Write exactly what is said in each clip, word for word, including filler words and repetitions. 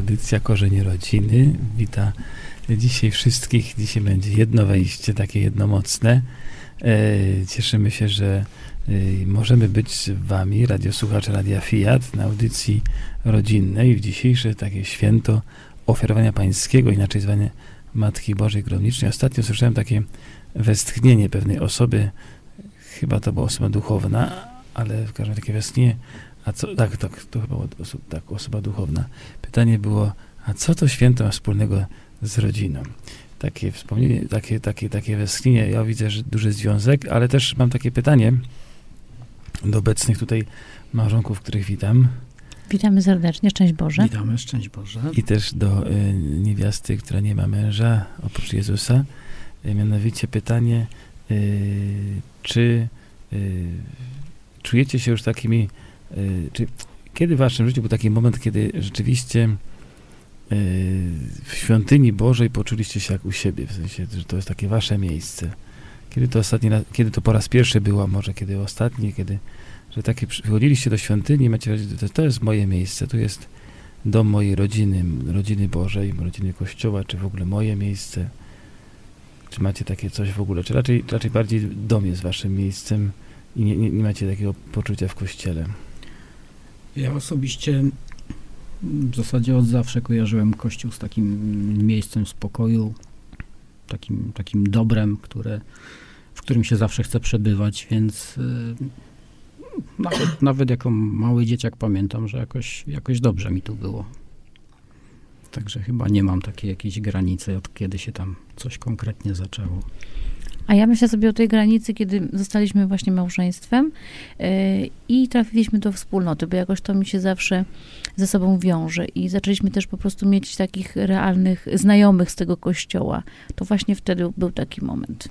audycja Korzenie Rodziny. Wita dzisiaj wszystkich. Dzisiaj będzie jedno wejście, takie jednomocne. Cieszymy się, że możemy być z wami, radiosłuchacze Radia Fiat, na audycji rodzinnej w dzisiejsze takie święto ofiarowania pańskiego, inaczej zwane Matki Bożej Gromnicznej. Ostatnio słyszałem takie westchnienie pewnej osoby, chyba to była osoba duchowna, ale w każdym razie takie westchnienie, a co, tak, tak, to chyba oso, tak, osoba duchowna. Pytanie było, a co to święto ma wspólnego z rodziną? Takie wspomnienie, takie, takie, takie westchnienie, ja widzę, że duży związek, ale też mam takie pytanie do obecnych tutaj małżonków, których witam. Witamy serdecznie, szczęść Boże. Witamy, szczęść Boże. I też do y, niewiasty, która nie ma męża, oprócz Jezusa. Y, mianowicie pytanie, y, czy y, czujecie się już takimi, y, czy kiedy w waszym życiu był taki moment, kiedy rzeczywiście y, w świątyni Bożej poczuliście się jak u siebie, w sensie, że to jest takie wasze miejsce? Kiedy to ostatni raz, kiedy to po raz pierwszy było, może kiedy ostatni, kiedy, że takie przychodziliście do świątyni i macie, to, to jest moje miejsce, tu jest dom mojej rodziny, rodziny Bożej, rodziny Kościoła, czy w ogóle moje miejsce? Czy macie takie coś w ogóle? Czy raczej, raczej bardziej dom jest waszym miejscem i nie, nie, nie macie takiego poczucia w Kościele? Ja osobiście w zasadzie od zawsze kojarzyłem Kościół z takim miejscem spokoju, takim, takim dobrem, które, w którym się zawsze chce przebywać, więc yy, nawet, nawet jako mały dzieciak pamiętam, że jakoś, jakoś dobrze mi tu było. Także chyba nie mam takiej jakiejś granicy, od kiedy się tam coś konkretnie zaczęło. A ja myślę sobie o tej granicy, kiedy zostaliśmy właśnie małżeństwem yy, i trafiliśmy do wspólnoty, bo jakoś to mi się zawsze ze sobą wiąże i zaczęliśmy też po prostu mieć takich realnych znajomych z tego kościoła. To właśnie wtedy był taki moment.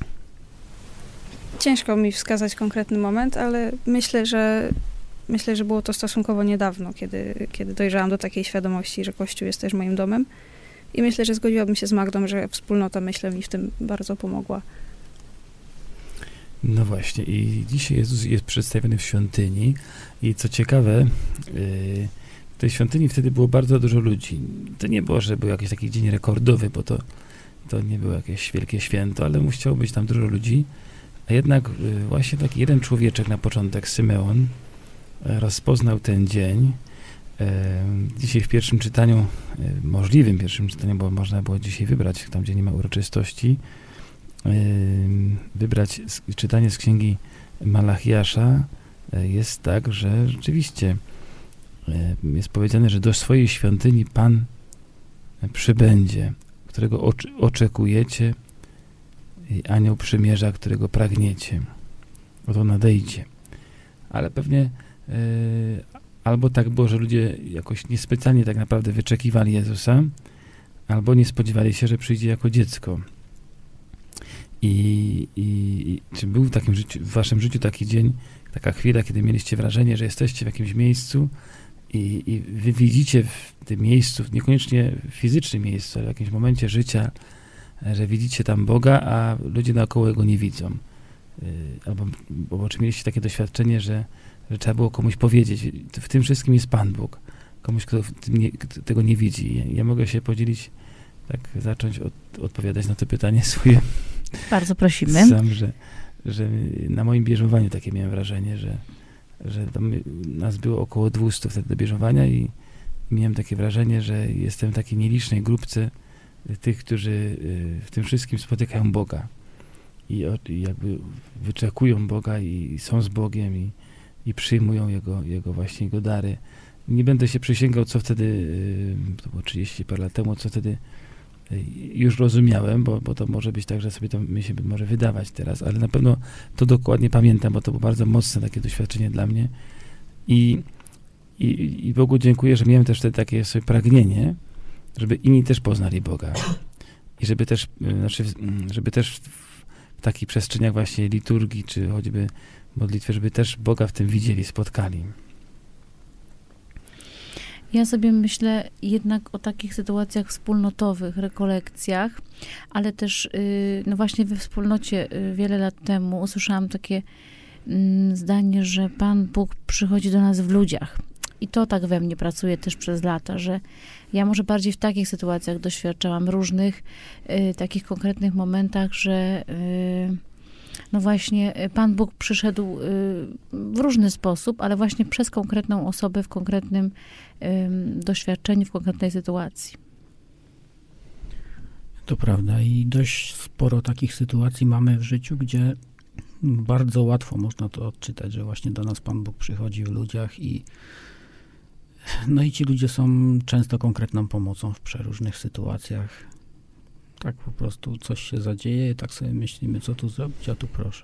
Ciężko mi wskazać konkretny moment, ale myślę, że myślę, że było to stosunkowo niedawno, kiedy, kiedy dojrzałam do takiej świadomości, że Kościół jest też moim domem. I myślę, że zgodziłabym się z Magdą, że wspólnota, myślę, mi w tym bardzo pomogła. No właśnie, i dzisiaj Jezus jest przedstawiony w świątyni i co ciekawe, yy, w tej świątyni wtedy było bardzo dużo ludzi. To nie było, że był jakiś taki dzień rekordowy, bo to, to nie było jakieś wielkie święto, ale musiało być tam dużo ludzi. A jednak yy, właśnie taki jeden człowieczek na początek, Symeon, yy, rozpoznał ten dzień. Dzisiaj w pierwszym czytaniu, możliwym pierwszym czytaniu, bo można było dzisiaj wybrać, tam gdzie nie ma uroczystości, wybrać czytanie z księgi Malachiasza, jest tak, że rzeczywiście jest powiedziane, że do swojej świątyni Pan przybędzie, którego oczekujecie, i anioł przymierza, którego pragniecie. Oto nadejdzie. Ale pewnie albo tak było, że ludzie jakoś niespecjalnie tak naprawdę wyczekiwali Jezusa, albo nie spodziewali się, że przyjdzie jako dziecko. I, i, i czy był w takim życiu, w waszym życiu taki dzień, taka chwila, kiedy mieliście wrażenie, że jesteście w jakimś miejscu i, i wy widzicie w tym miejscu, niekoniecznie w fizycznym miejscu, ale w jakimś momencie życia, że widzicie tam Boga, a ludzie naokoło Go nie widzą. Albo, albo czy mieliście takie doświadczenie, że że trzeba było komuś powiedzieć, w tym wszystkim jest Pan Bóg. Komuś, kto w tym nie, tego nie widzi. Ja, ja mogę się podzielić, tak zacząć od, odpowiadać na to pytanie swoje. Bardzo prosimy. Sam, że, że na moim bierzmowaniu takie miałem wrażenie, że, że tam nas było około dwieście wtedy do bierzmowania i miałem takie wrażenie, że jestem w takiej nielicznej grupce tych, którzy w tym wszystkim spotykają Boga. I, i jakby wyczekują Boga i są z Bogiem i i przyjmują jego, jego właśnie jego dary. Nie będę się przysięgał, co wtedy, to było trzydzieści parę lat temu, co wtedy już rozumiałem, bo, bo to może być tak, że sobie to mi się może wydawać teraz, ale na pewno to dokładnie pamiętam, bo to było bardzo mocne takie doświadczenie dla mnie. I, i, i Bogu dziękuję, że miałem też wtedy takie sobie pragnienie, żeby inni też poznali Boga. I żeby też, znaczy, żeby też w takich przestrzeniach właśnie liturgii, czy choćby modlitwy, żeby też Boga w tym widzieli, spotkali. Ja sobie myślę jednak o takich sytuacjach wspólnotowych, rekolekcjach, ale też no właśnie we wspólnocie wiele lat temu usłyszałam takie zdanie, że Pan Bóg przychodzi do nas w ludziach. i to tak we mnie pracuje też przez lata, że ja może bardziej w takich sytuacjach doświadczałam różnych y, takich konkretnych momentach, że y, no właśnie y, Pan Bóg przyszedł y, w różny sposób, ale właśnie przez konkretną osobę w konkretnym y, doświadczeniu, w konkretnej sytuacji. To prawda i dość sporo takich sytuacji mamy w życiu, gdzie bardzo łatwo można to odczytać, że właśnie do nas Pan Bóg przychodzi w ludziach i no i ci ludzie są często konkretną pomocą w przeróżnych sytuacjach. Tak po prostu coś się zadzieje i tak sobie myślimy, co tu zrobić, a tu proszę.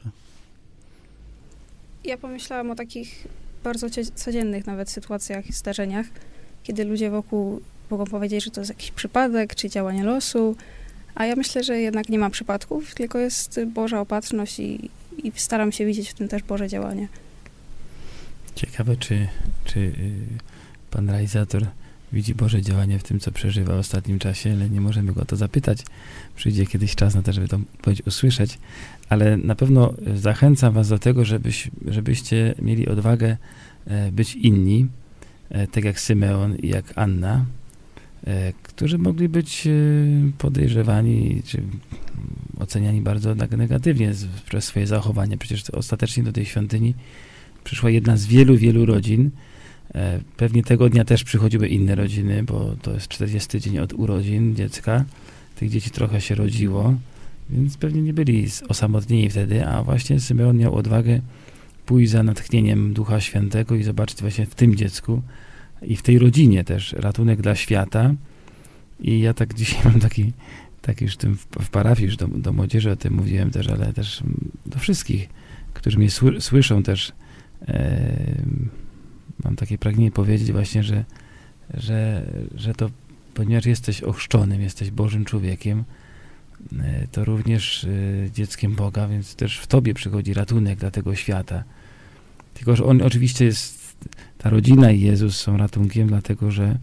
Ja pomyślałam o takich bardzo cie- codziennych nawet sytuacjach i zdarzeniach, kiedy ludzie wokół mogą powiedzieć, że to jest jakiś przypadek, czy działanie losu, a ja myślę, że jednak nie ma przypadków, tylko jest Boża opatrzność i, i staram się widzieć w tym też Boże działanie. Ciekawe, czy, czy y, pan realizator widzi Boże działanie w tym, co przeżywa w ostatnim czasie, ale nie możemy go o to zapytać. Przyjdzie kiedyś czas na to, żeby to odpowiedź usłyszeć, ale na pewno zachęcam was do tego, żebyś, żebyście mieli odwagę e, być inni, e, tak jak Symeon i jak Anna, e, którzy mogli być e, podejrzewani czy oceniani bardzo negatywnie z, przez swoje zachowanie. Przecież ostatecznie do tej świątyni przyszła jedna z wielu, wielu rodzin. E, pewnie tego dnia też przychodziły inne rodziny, bo to jest czterdziesty dzień od urodzin dziecka. Tych dzieci trochę się rodziło, więc pewnie nie byli osamotnieni wtedy, a właśnie Symeon miał odwagę pójść za natchnieniem Ducha Świętego i zobaczyć właśnie w tym dziecku i w tej rodzinie też ratunek dla świata. I ja tak dzisiaj mam taki, tak już tym w, w parafii, już do, do młodzieży o tym mówiłem też, ale też do wszystkich, którzy mnie sły, słyszą też, e, mam takie pragnienie powiedzieć właśnie, że, że, że to ponieważ jesteś ochrzczonym, jesteś Bożym człowiekiem, e, to również e, dzieckiem Boga, więc też w tobie przychodzi ratunek dla tego świata. Tylko, że on oczywiście jest, ta rodzina i Jezus są ratunkiem, dlatego, że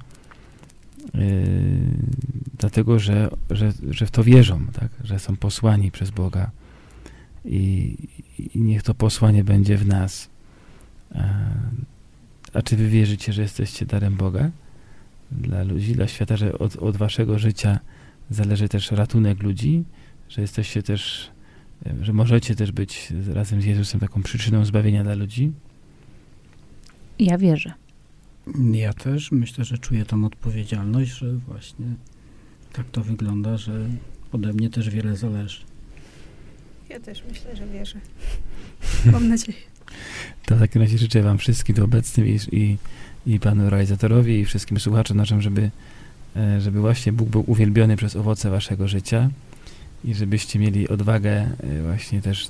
Yy, dlatego, że, że, że w to wierzą, tak? Że są posłani przez Boga i, i niech to posłanie będzie w nas. A, a czy wy wierzycie, że jesteście darem Boga dla ludzi, dla świata, że od, od waszego życia zależy też ratunek ludzi, że jesteście też, że możecie też być razem z Jezusem taką przyczyną zbawienia dla ludzi? Ja wierzę. Ja też myślę, że czuję tą odpowiedzialność, że właśnie tak to wygląda, że ode mnie też wiele zależy. Ja też myślę, że wierzę. Mam nadzieję. To w takim razie życzę wam wszystkim tu obecnym i, i, i panu realizatorowi i wszystkim słuchaczom naszym, żeby, żeby właśnie Bóg był uwielbiony przez owoce waszego życia i żebyście mieli odwagę właśnie też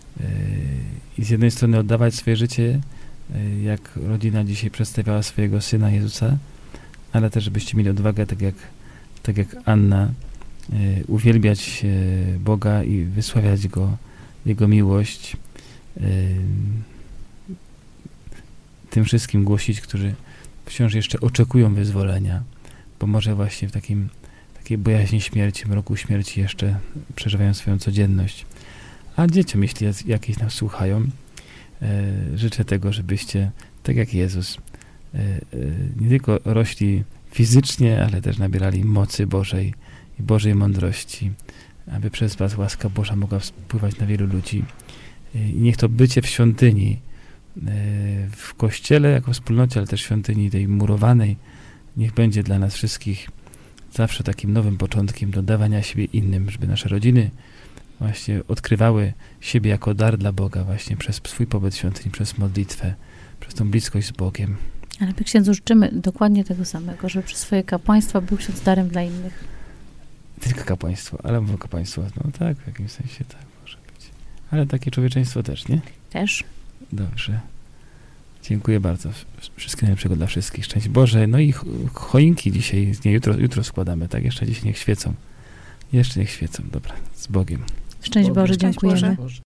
i z jednej strony oddawać swoje życie, jak rodzina dzisiaj przedstawiała swojego Syna Jezusa, ale też żebyście mieli odwagę, tak jak, tak jak Anna, e, uwielbiać e, Boga i wysławiać Go, Jego miłość, e, tym wszystkim głosić, którzy wciąż jeszcze oczekują wyzwolenia, bo może właśnie w takim, takiej bojaźni śmierci, mroku śmierci jeszcze przeżywają swoją codzienność. A dzieciom, jeśli jakieś nas słuchają, E, życzę tego, żebyście, tak jak Jezus, e, e, nie tylko rośli fizycznie, ale też nabierali mocy Bożej i Bożej mądrości, aby przez was łaska Boża mogła wpływać na wielu ludzi. E, I niech to bycie w świątyni, e, w Kościele jako wspólnocie, ale też świątyni tej murowanej, niech będzie dla nas wszystkich zawsze takim nowym początkiem do dawania siebie innym, żeby nasze rodziny właśnie odkrywały siebie jako dar dla Boga właśnie przez swój pobyt w świątyni, przez modlitwę, przez tą bliskość z Bogiem. Ale my księdzu życzymy dokładnie tego samego, żeby przez swoje kapłaństwo był ksiądz darem dla innych. Tylko kapłaństwo, ale mówię kapłaństwo, no tak, w jakimś sensie tak może być. Ale takie człowieczeństwo też, nie? Też. Dobrze. Dziękuję bardzo. Wszystkiego najlepszego dla wszystkich. Szczęść Boże. No i choinki dzisiaj, nie, jutro, jutro składamy, tak? Jeszcze dzisiaj niech świecą. Jeszcze niech świecą. Dobra, z Bogiem. Szczęść Boże, dziękujemy. Boże.